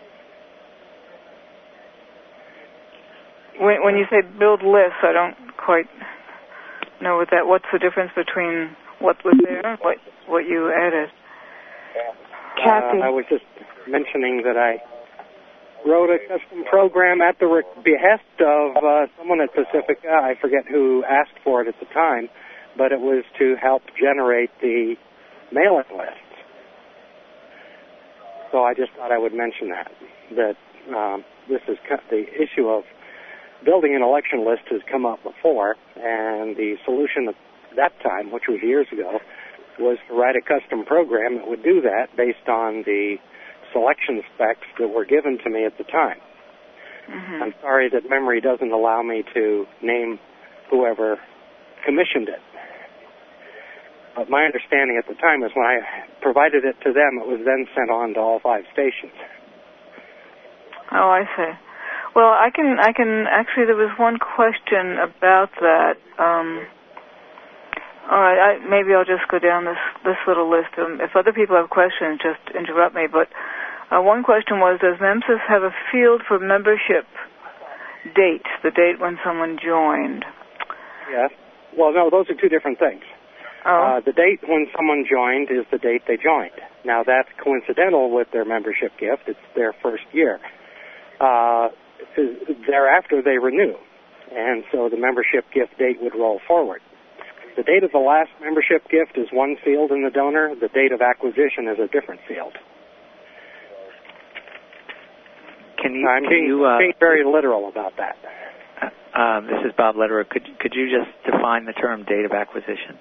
When you say build lists, I don't quite know what's the difference between what was there and what you added. Kathy. I was just mentioning that I wrote a custom program at the behest of someone at Pacifica. I forget who asked for it at the time, but it was to help generate the mailing lists. So I just thought I would mention that this is the issue of building an election list has come up before, and the solution at that time, which was years ago, was to write a custom program that would do that based on the selection specs that were given to me at the time. Mm-hmm. I'm sorry that memory doesn't allow me to name whoever commissioned it. But my understanding at the time is when I provided it to them, it was then sent on to all 5 stations. Oh, I see. Well, I can actually, there was one question about that. All right, maybe I'll just go down this little list. If other people have questions, just interrupt me. But one question was, does MEMSIS have a field for membership date, the date when someone joined? Yes. Well, no, those are two different things. Oh. The date when someone joined is the date they joined. Now, that's coincidental with their membership gift. It's their first year. Thereafter, they renew. And so the membership gift date would roll forward. The date of the last membership gift is one field in the donor. The date of acquisition is a different field. I'm being very literal about that. This is Bob Lederer. Could you just define the term date of acquisition?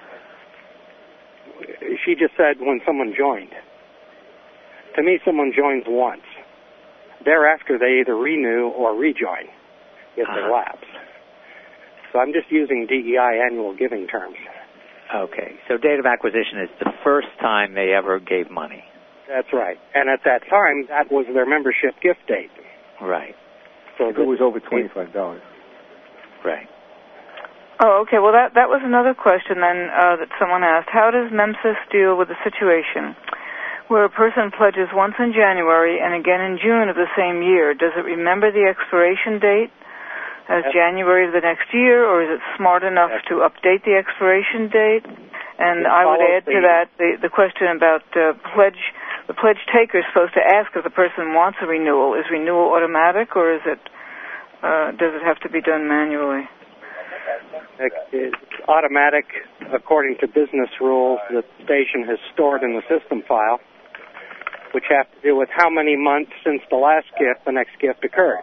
She just said when someone joined. To me, someone joins once. Thereafter, they either renew or rejoin if they lapse. So I'm just using DEI annual giving terms. Okay. So date of acquisition is the first time they ever gave money. That's right. And at that time, that was their membership gift date. Right. So if it was over $25. Right. Oh, okay. Well, that was another question then that someone asked. How does MEMSIS deal with the situation where a person pledges once in January and again in June of the same year? Does it remember the expiration date as January of the next year, or is it smart enough to update the expiration date? And I would add to that the question about the pledge taker is supposed to ask if the person wants a renewal. Is renewal automatic, or is it does it have to be done manually? It's automatic according to business rules that the station has stored in the system file, which have to do with how many months since the last gift the next gift occurred.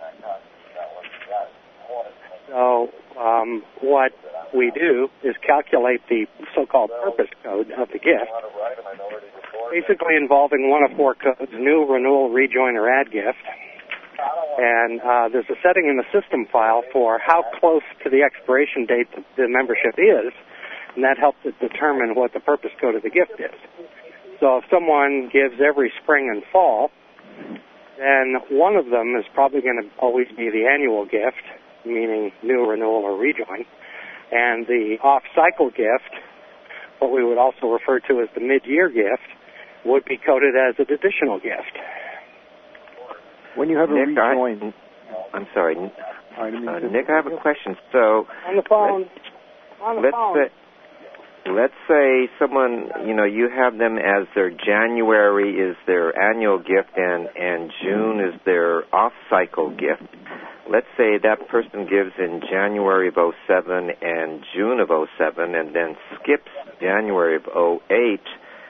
So what we do is calculate the so-called purpose code of the gift, basically involving one of four codes: new, renewal, rejoin, or add gift. And there's a setting in the system file for how close to the expiration date the membership is, and that helps it determine what the purpose code of the gift is. So if someone gives every spring and fall, then one of them is probably going to always be the annual gift, meaning new, renewal, or rejoin. And the off-cycle gift, what we would also refer to as the mid-year gift, would be coded as an additional gift. When you have a rejoin... I'm sorry. Nick, I have a question. So... On the phone. Let's say someone, you have them as their January is their annual gift and June is their off-cycle gift. Let's say that person gives in January of 07 and June of 07 and then skips January of 08.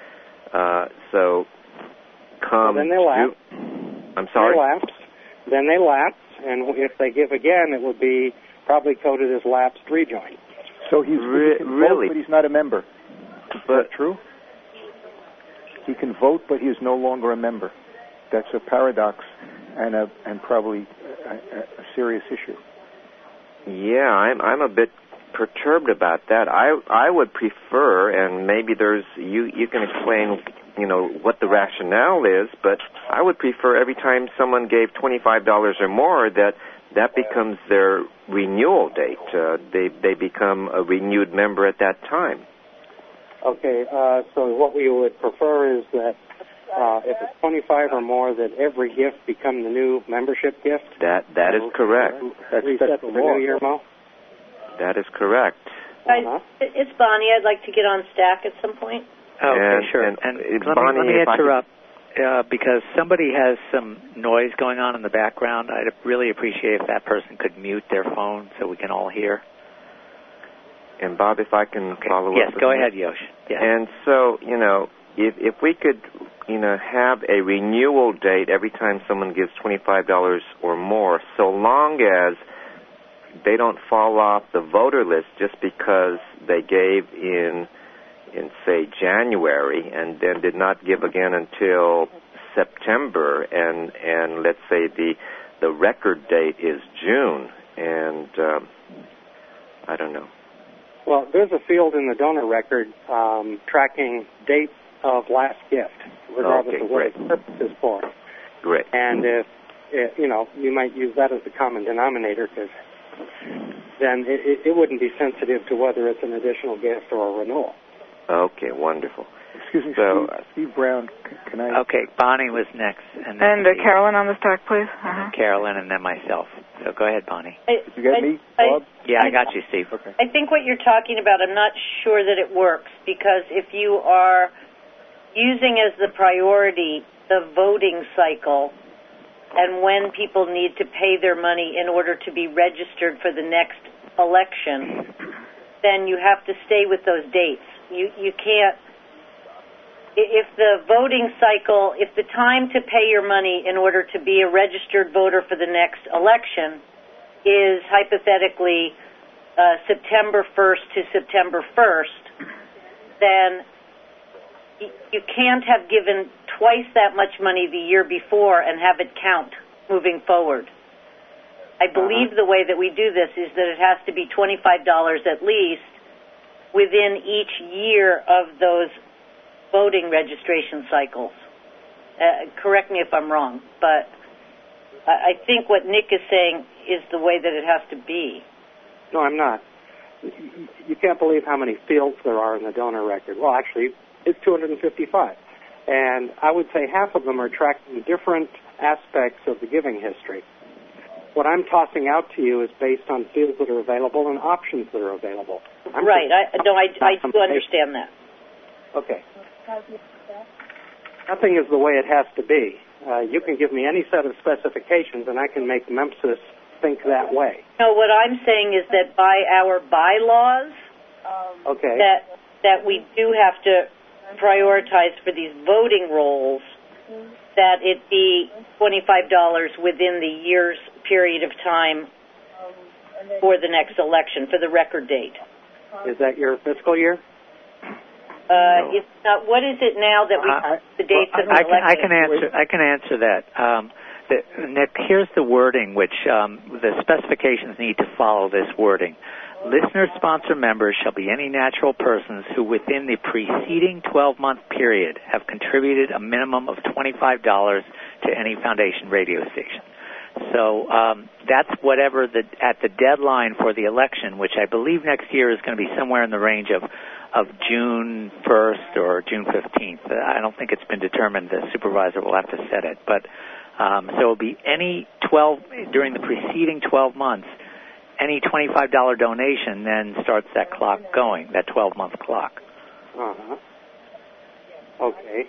So come... Then they lapse. I'm sorry? Then they lapse, and if they give again, it would be probably coded as lapsed rejoin. So he can vote, but he's not a member. Is that true? He can vote, but he is no longer a member. That's a paradox and probably a serious issue. Yeah, I'm a bit perturbed about that. I would prefer, and maybe you can explain what the rationale is, but I would prefer every time someone gave $25 or more that becomes their renewal date. They become a renewed member at that time. Okay, so what we would prefer is that if it's 25 or more, that every gift become the new membership gift. That is correct. Reset for the new year, Mo? That is correct. It's Bonnie. I'd like to get on stack at some point. Okay, sure. And let me interrupt because somebody has some noise going on in the background. I'd really appreciate if that person could mute their phone so we can all hear. And Bob, if I can follow up. Yes, go ahead, Yosh. Yes. And so, if we could, have a renewal date every time someone gives $25 or more, so long as they don't fall off the voter list just because they gave in say January and then did not give again until September, and let's say the record date is June, and I don't know. Well, there's a field in the donor record tracking dates of last gift, regardless of what its purpose is for. Great. And if you might use that as the common denominator, because then it wouldn't be sensitive to whether it's an additional gift or a renewal. Okay, wonderful. Excuse me, So, Steve Brown, can I... Okay, Bonnie was next. And Carolyn on the stack, please. Carolyn, and then myself. So go ahead, Bonnie. Did you get me, Bob? Yeah, I got you, Steve. Okay. I think what you're talking about, I'm not sure that it works, because if you are using as the priority the voting cycle and when people need to pay their money in order to be registered for the next election, then you have to stay with those dates. You can't... If the voting cycle, if the time to pay your money in order to be a registered voter for the next election is hypothetically September 1st to September 1st, then you can't have given twice that much money the year before and have it count moving forward. I believe the way that we do this is that it has to be $25 at least within each year of those voting registration cycles. Correct me if I'm wrong, but I think what Nick is saying is the way that it has to be. No, I'm not. You can't believe how many fields there are in the donor record. Well, actually, it's 255. And I would say half of them are tracking different aspects of the giving history. What I'm tossing out to you is based on fields that are available and options that are available. Right. I do understand that. Okay. Nothing is the way it has to be. You can give me any set of specifications, and I can make MEMSIS think that way. No, what I'm saying is that by our bylaws, that we do have to prioritize for these voting rolls, that it be $25 within the year's period of time for the next election, for the record date. Is that your fiscal year? It's not. What is it now that we the dates of the election? I can answer that. Nick, here's the wording, which the specifications need to follow this wording. Listener-sponsor members shall be any natural persons who within the preceding 12-month period have contributed a minimum of $25 to any foundation radio station. So that's whatever at the deadline for the election, which I believe next year is going to be somewhere in the range of June 1st or June 15th. I don't think it's been determined. The supervisor will have to set it. But so it'll be any 12 during the preceding 12 months. Any $25 donation then starts that clock going, that 12-month clock. Okay.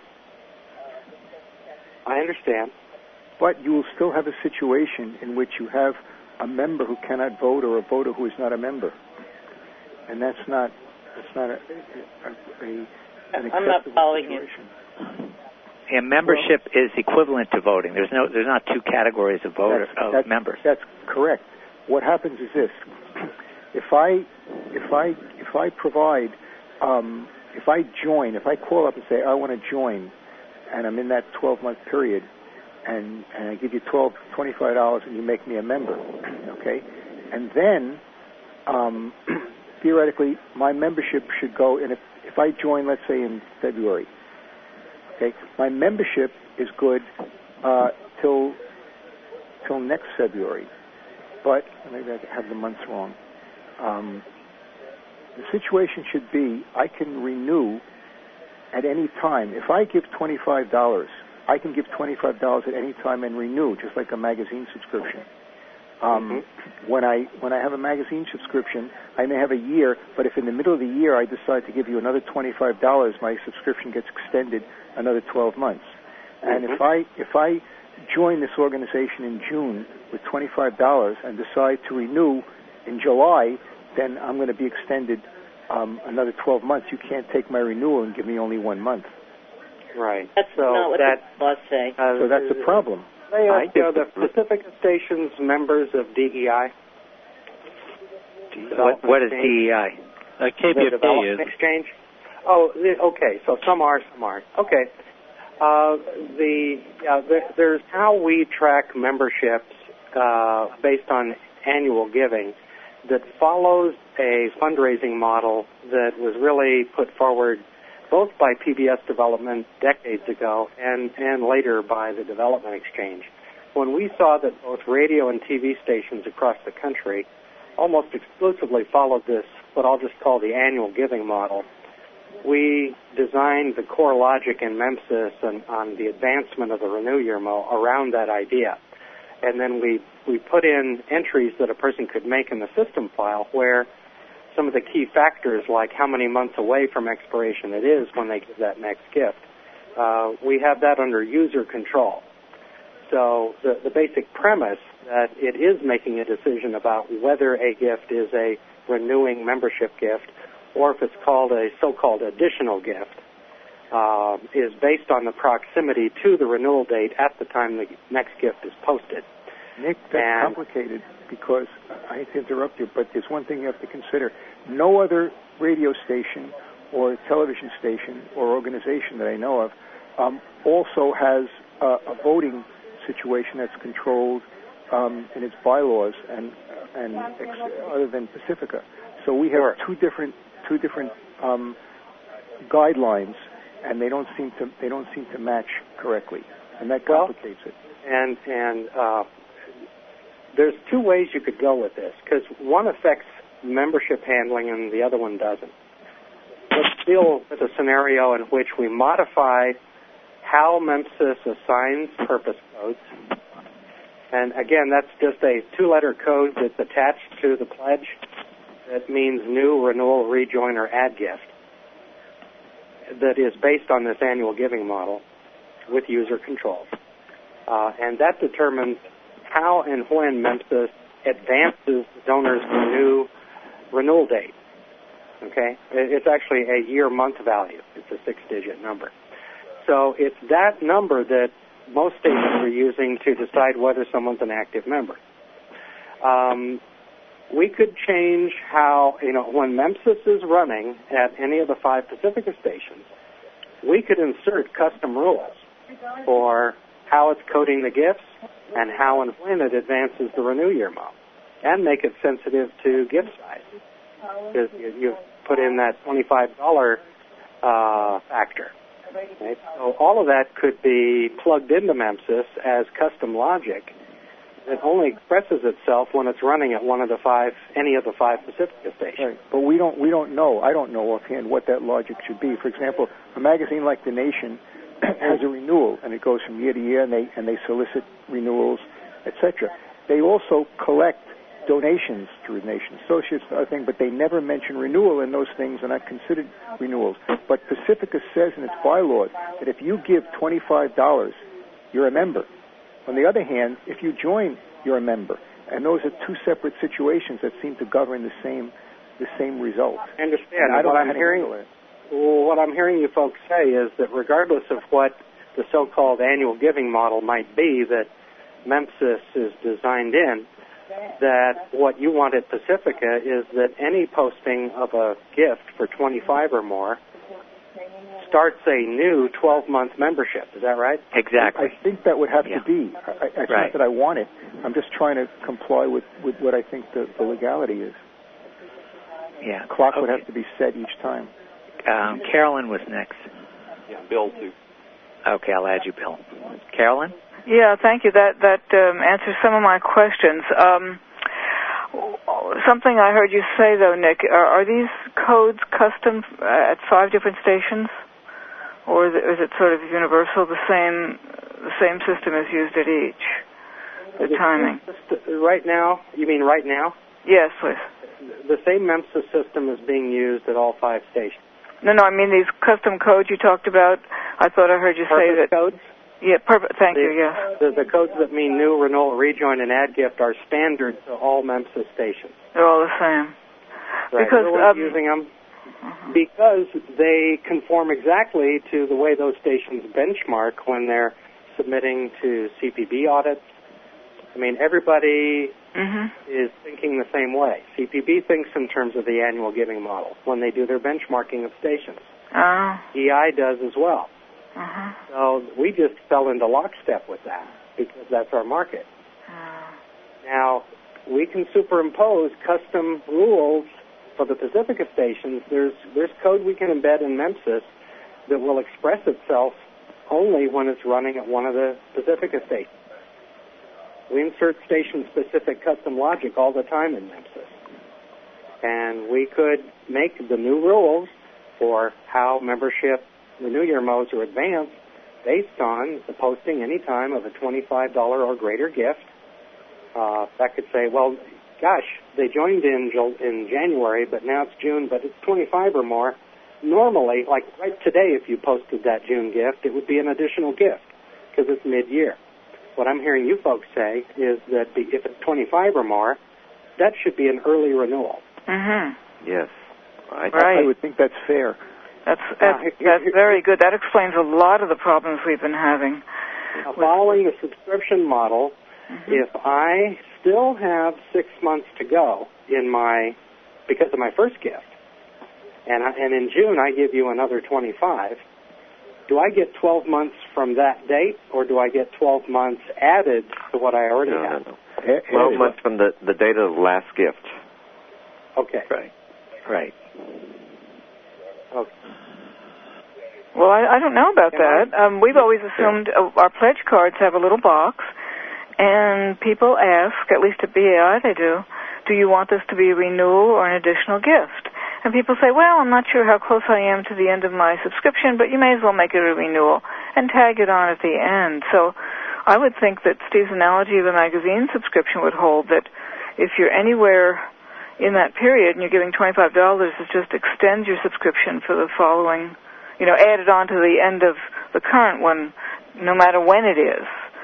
I understand. But you will still have a situation in which you have a member who cannot vote or a voter who is not a member, and that's not an acceptable I'm not following situation. And membership is equivalent to voting. There's not two categories of members. That's correct. What happens is this: if I call up and say I want to join, and I'm in that 12-month period, and I give you $25 and you make me a member, okay, and then theoretically my membership should go. And if I join, let's say in February, okay, my membership is good till next February. But maybe I have the months wrong. The situation should be I can renew at any time. If I give $25, I can give $25 at any time and renew, just like a magazine subscription. When I have a magazine subscription, I may have a year, but if in the middle of the year I decide to give you another $25, my subscription gets extended another 12 months. And if I join this organization in June with $25 and decide to renew in July, then I'm going to be extended another 12 months. You can't take my renewal and give me only 1 month. Right. That's not what the laws say. So that's a problem. Are the Pacifica stations members of DEI? What is DEI? KPFK is. Exchange? Oh, okay. So some are, some aren't. Okay. There's how we track memberships based on annual giving that follows a fundraising model that was really put forward both by PBS Development decades ago and later by the Development Exchange. When we saw that both radio and TV stations across the country almost exclusively followed this, what I'll just call the annual giving model, we designed the core logic in MEMSIS and on the advancement of the Renew YRMO around that idea. And then we put in entries that a person could make in the system file where some of the key factors, like how many months away from expiration it is when they give that next gift, we have that under user control. So the basic premise that it is making a decision about whether a gift is a renewing membership gift or if it's called a so-called additional gift is based on the proximity to the renewal date at the time the next gift is posted. Nick, that's complicated because, I hate to interrupt you, but there's one thing you have to consider. No other radio station or television station or organization that I know of also has a voting situation that's controlled in its bylaws and other than Pacifica. So we have two different guidelines, and they don't seem to match correctly, and that complicates it. And there's two ways you could go with this, because one affects membership handling and the other one doesn't. Let's deal with a scenario in which we modify how MEMSIS assigns purpose codes. And again, that's just a two-letter code that's attached to the pledge that means new, renewal, rejoin, or add gift that is based on this annual giving model with user controls. And that determines how and when MEMSIS advances the donor's renewal date. Okay? It's actually a year-month value. It's a 6-digit number. So it's that number that most stations are using to decide whether someone's an active member. We could change how, when MEMSIS is running at any of the 5 Pacifica stations, we could insert custom rules for how it's coding the gifts and how and when it advances the Renew YRMO, and make it sensitive to gift size. Because you put in that $25 factor. Okay? So all of that could be plugged into MEMSIS as custom logic that only expresses itself when it's running at any of the 5 Pacifica stations. Right. But we don't know. I don't know offhand what that logic should be. For example, a magazine like The Nation has a renewal, and it goes from year to year, and they solicit renewals, etc. They also collect donations through Nation Associates and other things, but they never mention renewal, and those things are not considered renewals. But Pacifica says in its bylaws that if you give $25, you're a member. On the other hand, if you join, you're a member. And those are two separate situations that seem to govern the same result. I understand. What I'm hearing you folks say is that regardless of what the so-called annual giving model might be that MEMSIS is designed in, that what you want at Pacifica is that any posting of a gift for 25 or more starts a new 12-month membership. Is that right? Exactly. I think that would have to be. It's not that I want it. I'm just trying to comply with what I think the legality is. Yeah. Clock would have to be set each time. Carolyn was next. Yeah, Bill too. Okay, I'll add you, Bill. Carolyn? Yeah, thank you. That answers some of my questions. Something I heard you say, though, Nick, are these codes custom at 5 different stations? Or is it sort of universal, the same system is used at each? The timing. Right now? You mean right now? Yes, please. The same MEMSIS system is being used at all 5 stations. No, I mean these custom codes you talked about. I thought I heard you say that. Codes? Yeah, perfect. Thank you, yes. The codes that mean new, renewal, rejoin, and add gift are standard to all MEMSIS stations. They're all the same. Right. Because everyone's using them because they conform exactly to the way those stations benchmark when they're submitting to CPB audits. I mean, everybody is thinking the same way. CPB thinks in terms of the annual giving model when they do their benchmarking of stations. EI does as well. So we just fell into lockstep with that because that's our market. Now, we can superimpose custom rules for the Pacifica stations. There's code we can embed in MEMSIS that will express itself only when it's running at one of the Pacifica stations. We insert station-specific custom logic all the time in MEMSIS. And we could make the new rules for how membership Renew Your modes are advanced based on the posting any time of a $25 or greater gift. That could say, well, gosh, they joined in January, but now it's June, but it's 25 or more. Normally, like right today, if you posted that June gift, it would be an additional gift because it's mid-year. What I'm hearing you folks say is that if it's 25 or more, that should be an early renewal. Mm-hmm. Yes. I would think that's fair. That's very good. That explains a lot of the problems we've been having. Now, following a subscription model, if I still have 6 months to go because of my first gift, and in June I give you another 25, do I get 12 months from that date, or do I get 12 months added to what I already have? No. 12 months from the date of the last gift. Okay. Right. Okay. Well, I don't know about that. We've always assumed our pledge cards have a little box, and people ask, at least at BAI they do you want this to be a renewal or an additional gift? And people say, well, I'm not sure how close I am to the end of my subscription, but you may as well make it a renewal and tag it on at the end. So I would think that Steve's analogy of a magazine subscription would hold, that if you're anywhere in that period and you're giving $25, it just extends your subscription for the following, add it on to the end of the current one, no matter when it is.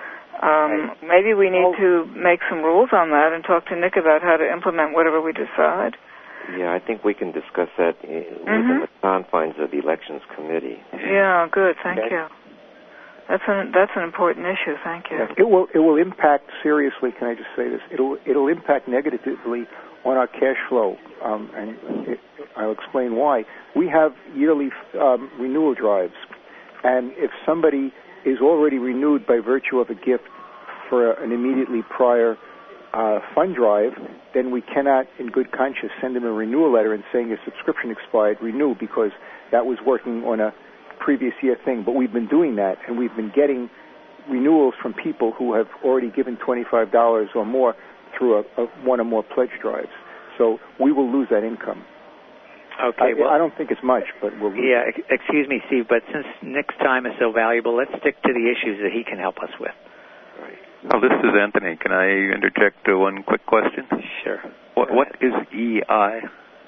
Maybe we need to make some rules on that and talk to Nick about how to implement whatever we decide. Yeah, I think we can discuss that within the confines of the Elections Committee. Yeah, good. Thank you. That's an important issue. Thank you. Yeah, it will impact seriously. Can I just say this? It'll impact negatively on our cash flow, and I'll explain why. We have yearly renewal drives, and if somebody is already renewed by virtue of a gift for an immediately prior fund drive, then we cannot, in good conscience, send them a renewal letter and saying your subscription expired, renew, because that was working on a previous year thing. But we've been doing that, and we've been getting renewals from people who have already given $25 or more through one or more pledge drives. So we will lose that income. Okay. I don't think it's much, but we'll lose it. Excuse me, Steve, but since Nick's time is so valuable, let's stick to the issues that he can help us with. Right. Oh, this is Anthony. Can I interject one quick question? Sure. What is EI?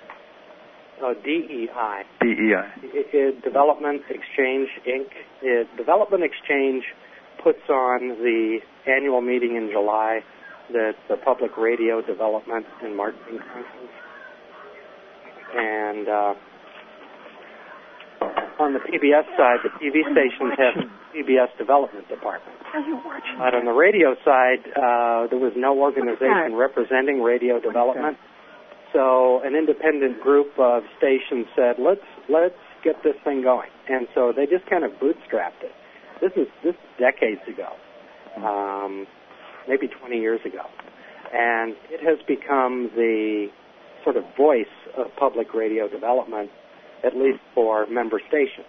Oh, DEI. DEI. Development Exchange, Inc. Development Exchange puts on the annual meeting in July, the Public Radio Development and Marketing Conference. And on the PBS side, the TV stations have PBS Development Department. But on the radio side, there was no organization representing radio development. So an independent group of stations said, let's get this thing going. And so they just kind of bootstrapped it. This is decades ago, maybe 20 years ago. And it has become the sort of voice of public radio development, at least for member stations.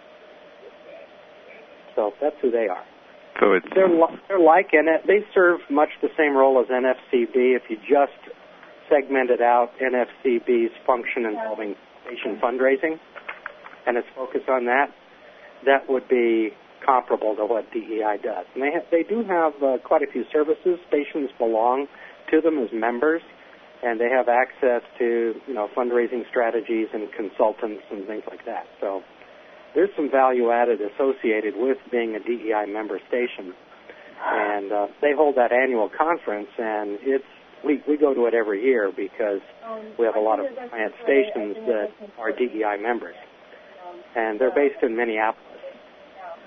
So that's who they are. So they're like, and they serve much the same role as NFCB. If you just segmented out NFCB's function involving station fundraising and its focus on that, that would be comparable to what DEI does. And they do have quite a few services. Stations belong to them as members, and they have access to fundraising strategies and consultants and things like that. So there's some value added associated with being a DEI member station. And they hold that annual conference, and we go to it every year because we have a lot of client stations that are DEI members. And they're based in Minneapolis.